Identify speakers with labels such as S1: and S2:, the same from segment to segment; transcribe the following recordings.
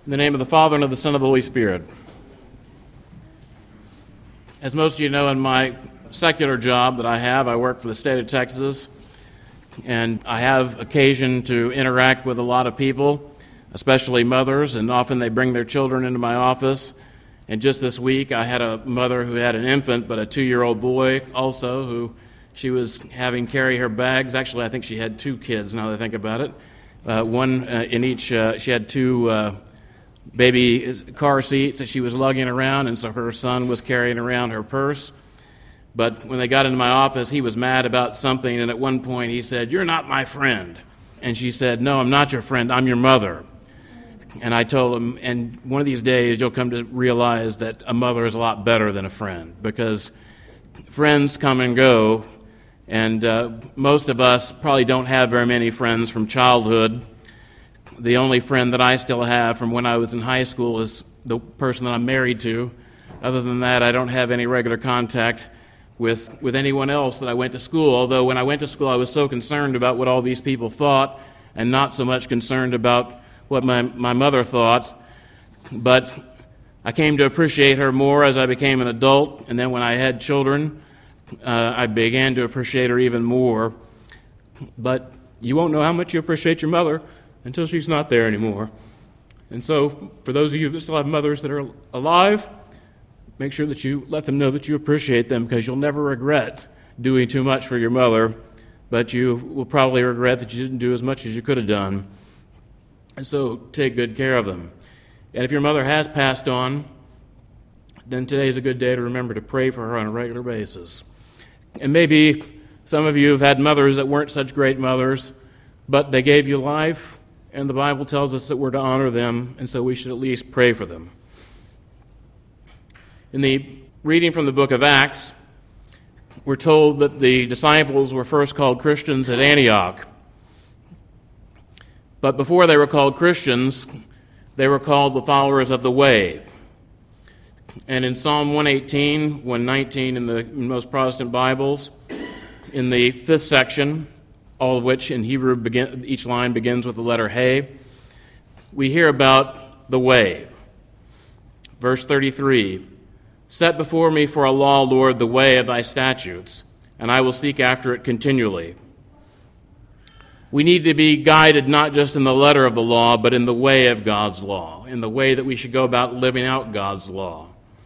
S1: In the name of the Father, and of the Son, and of the Holy Spirit. As most of you know, in my secular job that I have, I work for the state of Texas, and I have occasion to interact with a lot of people, especially mothers, and often they bring their children into my office. And just this week, I had a mother who had an infant, but a 2-year-old boy also, who she was having carry her bags. Actually, I think she had 2 kids, now that I think about it. One in each, she had 2 baby car seats that she was lugging around, and so her son was carrying around her purse. But when they got into my office, he was mad about something, and at one point he said, "You're not my friend." And she said, "No, I'm not your friend, I'm your mother." And I told him, and one of these days you'll come to realize that a mother is a lot better than a friend, because friends come and go, and most of us probably don't have very many friends from childhood. The only friend that I still have from when I was in high school is the person that I'm married to. Other than that, I don't have any regular contact with anyone else that I went to school, although when I went to school I was so concerned about what all these people thought and not so much concerned about what my mother thought. But I came to appreciate her more as I became an adult, and then when I had children, I began to appreciate her even more. But you won't know how much you appreciate your mother until she's not there anymore. And so, for those of you that still have mothers that are alive, make sure that you let them know that you appreciate them, because you'll never regret doing too much for your mother, but you will probably regret that you didn't do as much as you could have done. And so, take good care of them. And if your mother has passed on, then today's a good day to remember to pray for her on a regular basis. And maybe some of you have had mothers that weren't such great mothers, but they gave you life, and the Bible tells us that we're to honor them, and so we should at least pray for them. In the reading from the book of Acts, we're told that the disciples were first called Christians at Antioch. But before they were called Christians, they were called the followers of the way. And in Psalm 118, 119 in most Protestant Bibles, in the 5th section, all of which in Hebrew each line begins with the letter He, we hear about the way. Verse 33, "Set before me for a law, Lord, the way of thy statutes, and I will seek after it continually." We need to be guided not just in the letter of the law, but in the way of God's law, in the way that we should go about living out God's law.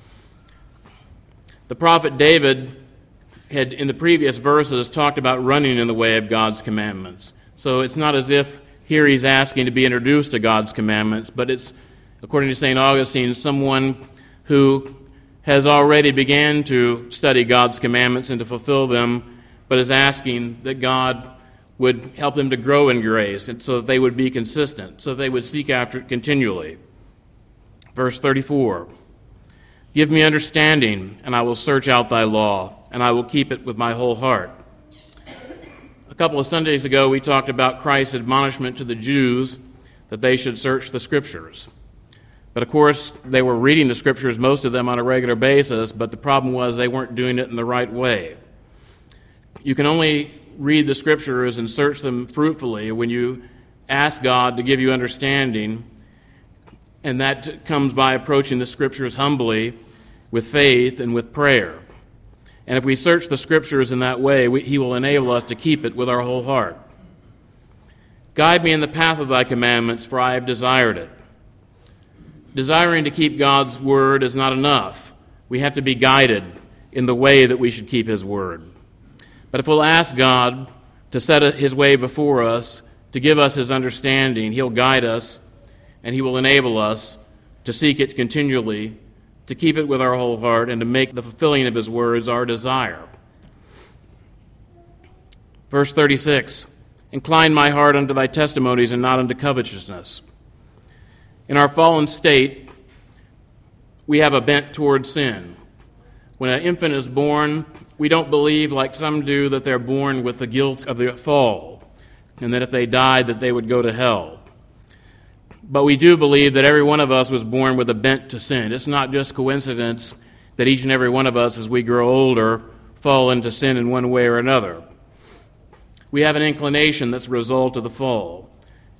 S1: The prophet David had, in the previous verses, talked about running in the way of God's commandments. So it's not as if here he's asking to be introduced to God's commandments, but it's, according to St. Augustine, someone who has already began to study God's commandments and to fulfill them, but is asking that God would help them to grow in grace, and so that they would be consistent, so they would seek after it continually. Verse 34, "Give me understanding, and I will search out thy law, and I will keep it with my whole heart." A couple of Sundays ago, we talked about Christ's admonishment to the Jews that they should search the Scriptures. But of course, they were reading the Scriptures, most of them on a regular basis, but the problem was they weren't doing it in the right way. You can only read the Scriptures and search them fruitfully when you ask God to give you understanding, and that comes by approaching the Scriptures humbly, with faith and with prayer. And if we search the Scriptures in that way, He will enable us to keep it with our whole heart. "Guide me in the path of thy commandments, for I have desired it." Desiring to keep God's word is not enough. We have to be guided in the way that we should keep His word. But if we'll ask God to set His way before us, to give us His understanding, He'll guide us, and He will enable us to seek it continually, to keep it with our whole heart, and to make the fulfilling of His words our desire. Verse 36, "Incline my heart unto thy testimonies, and not unto covetousness." In our fallen state, we have a bent toward sin. When an infant is born, we don't believe, like some do, that they're born with the guilt of the fall, and that if they died, that they would go to hell. But we do believe that every one of us was born with a bent to sin. It's not just coincidence that each and every one of us, as we grow older, fall into sin in one way or another. We have an inclination that's a result of the fall.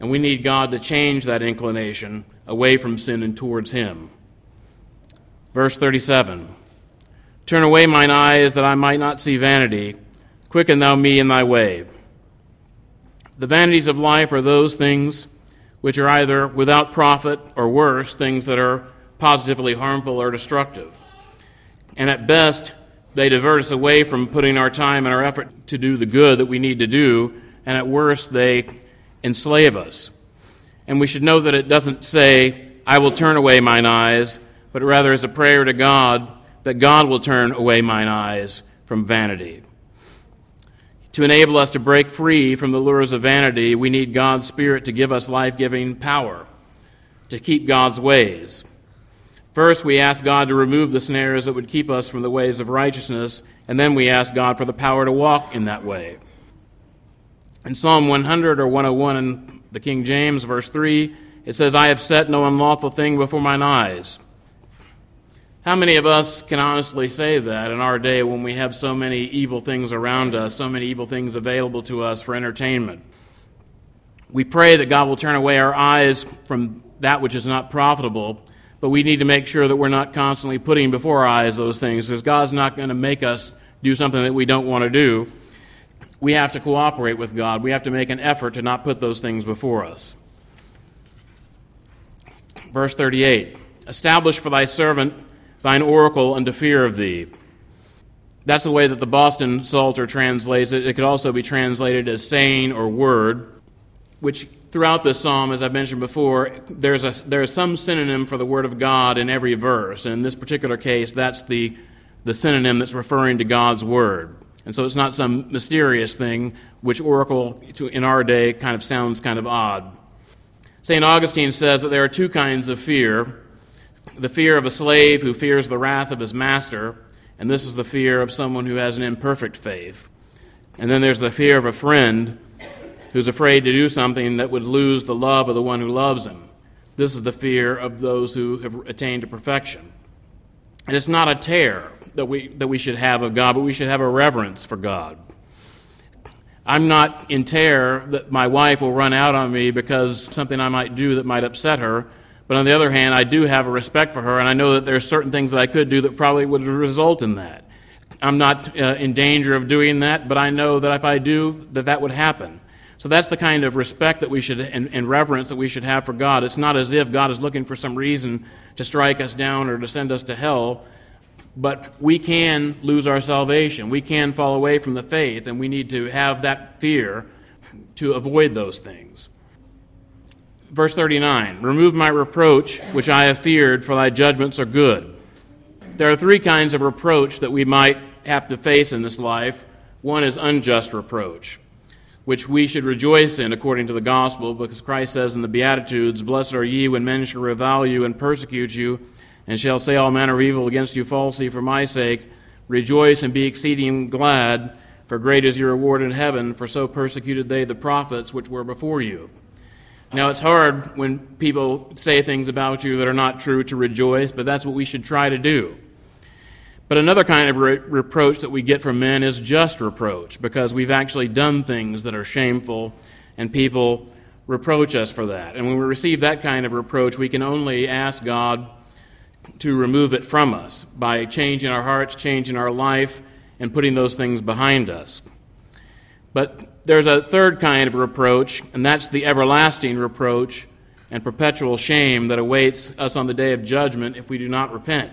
S1: and we need God to change that inclination away from sin and towards Him. Verse 37, turn away mine eyes that I might not see vanity. Quicken thou me in thy way. The vanities of life are those things which are either without profit or worse, things that are positively harmful or destructive. And at best, they divert us away from putting our time and our effort to do the good that we need to do, and at worst, they enslave us. And we should know that it doesn't say, I will turn away mine eyes, but rather is a prayer to God that God will turn away mine eyes from vanity. To enable us to break free from the lures of vanity, we need God's Spirit to give us life-giving power to keep God's ways. First, we ask God to remove the snares that would keep us from the ways of righteousness, and then we ask God for the power to walk in that way. In Psalm 100 or 101 in the King James, verse 3, it says, I have set no unlawful thing before mine eyes. How many of us can honestly say that in our day when we have so many evil things around us, so many evil things available to us for entertainment? We pray that God will turn away our eyes from that which is not profitable, but we need to make sure that we're not constantly putting before our eyes those things, because God's not going to make us do something that we don't want to do. We have to cooperate with God. We have to make an effort to not put those things before us. Verse 38, establish for thy servant thine oracle unto fear of thee. That's the way that the Boston Psalter translates it. It could also be translated as saying or word, which throughout this psalm, as I've mentioned before, there's some synonym for the word of God in every verse. And in this particular case, that's the synonym that's referring to God's word. And so it's not some mysterious thing, which oracle in our day kind of sounds kind of odd. St. Augustine says that there are two kinds of fear. The fear of a slave who fears the wrath of his master, and this is the fear of someone who has an imperfect faith. And then there's the fear of a friend who's afraid to do something that would lose the love of the one who loves him. This is the fear of those who have attained to perfection. And it's not a terror that we should have of God, but we should have a reverence for God. I'm not in terror that my wife will run out on me because something I might do that might upset her. But on the other hand, I do have a respect for her, and I know that there are certain things that I could do that probably would result in that. I'm not in danger of doing that, but I know that if I do, that would happen. So that's the kind of respect that we should, and reverence that we should have for God. It's not as if God is looking for some reason to strike us down or to send us to hell, but we can lose our salvation. We can fall away from the faith, and we need to have that fear to avoid those things. Verse 39, remove my reproach, which I have feared, for thy judgments are good. There are three kinds of reproach that we might have to face in this life. One is unjust reproach, which we should rejoice in according to the gospel, because Christ says in the Beatitudes, blessed are ye when men shall revile you and persecute you, and shall say all manner of evil against you falsely for my sake. Rejoice and be exceeding glad, for great is your reward in heaven, for so persecuted they the prophets which were before you. Now, it's hard when people say things about you that are not true to rejoice, but that's what we should try to do. But another kind of reproach that we get from men is just reproach, because we've actually done things that are shameful, and people reproach us for that. And when we receive that kind of reproach, we can only ask God to remove it from us by changing our hearts, changing our life, and putting those things behind us. But there's a third kind of reproach, and that's the everlasting reproach and perpetual shame that awaits us on the day of judgment if we do not repent.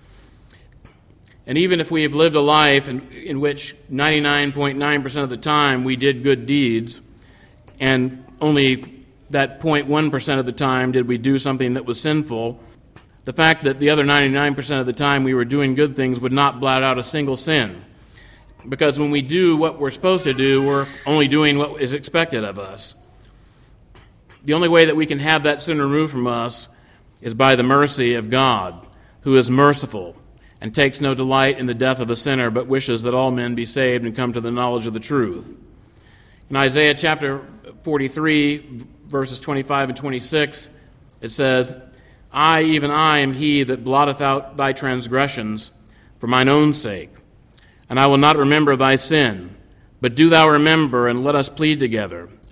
S1: And even if we have lived a life in which 99.9% of the time we did good deeds, and only that 0.1% of the time did we do something that was sinful, the fact that the other 99% of the time we were doing good things would not blot out a single sin. Because when we do what we're supposed to do, we're only doing what is expected of us. The only way that we can have that sin removed from us is by the mercy of God, who is merciful and takes no delight in the death of a sinner, but wishes that all men be saved and come to the knowledge of the truth. In Isaiah chapter 43, verses 25 and 26, it says, I, even I, am he that blotteth out thy transgressions for mine own sake. And I will not remember thy sin. But do thou remember, and let us plead together.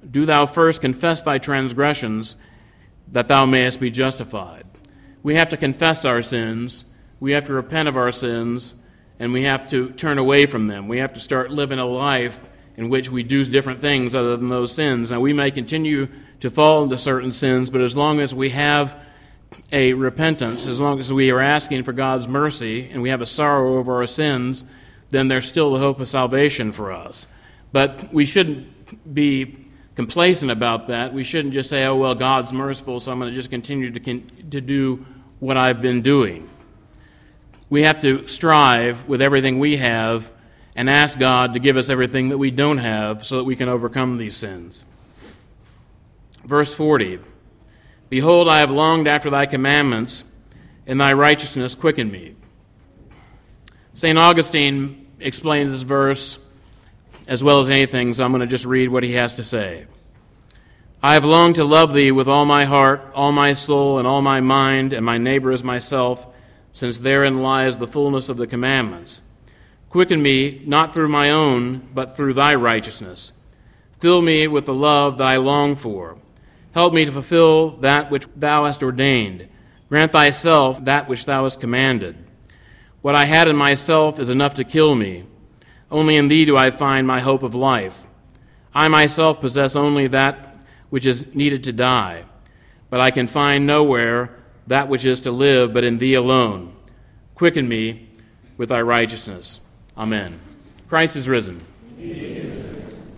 S1: do thou first confess thy transgressions, that thou mayest be justified. We have to confess our sins, we have to repent of our sins, and we have to turn away from them. We have to start living a life in which we do different things other than those sins. Now, we may continue to fall into certain sins, but as long as we have a repentance, as long as we are asking for God's mercy and we have a sorrow over our sins, then there's still the hope of salvation for us. But we shouldn't be complacent about that. We shouldn't just say, oh, well, God's merciful, so I'm going to just continue to do what I've been doing. We have to strive with everything we have and ask God to give us everything that we don't have so that we can overcome these sins. Verse 40, behold, I have longed after thy commandments, and thy righteousness quickened me. St. Augustine explains this verse as well as anything, so I'm going to just read what he has to say. I have longed to love thee with all my heart, all my soul, and all my mind, and my neighbor as myself, since therein lies the fullness of the commandments. Quicken me, not through my own, but through thy righteousness. Fill me with the love that I long for. Help me to fulfill that which thou hast ordained. Grant thyself that which thou hast commanded. What I had in myself is enough to kill me. Only in thee do I find my hope of life. I myself possess only that which is needed to die, but I can find nowhere that which is to live but in thee alone. Quicken me with thy righteousness. Amen. Christ is risen.
S2: Amen.